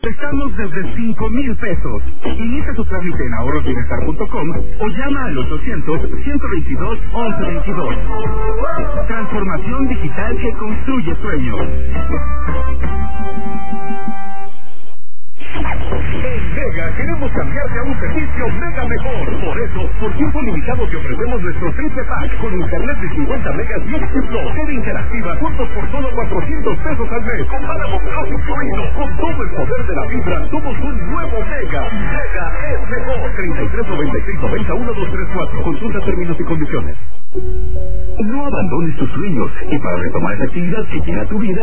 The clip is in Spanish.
Estamos desde 5,000 pesos. Inicia tu trámite en ahorrosbienestar.com o llama al 800-122-1122. Transformación digital que construye sueños. En Mega queremos cambiarte a un servicio Mega mejor. Por eso, por tiempo limitado te ofrecemos nuestro triple pack con internet de 50 megas y XP TV interactiva juntos por solo 400 pesos al mes. Con Panamocross incluido. Con todo el poder de la fibra, somos un nuevo Mega. Mega es mejor. 3396901234. Consulta términos y condiciones. No abandones tus sueños y para retomar esa actividad que llena tu vida,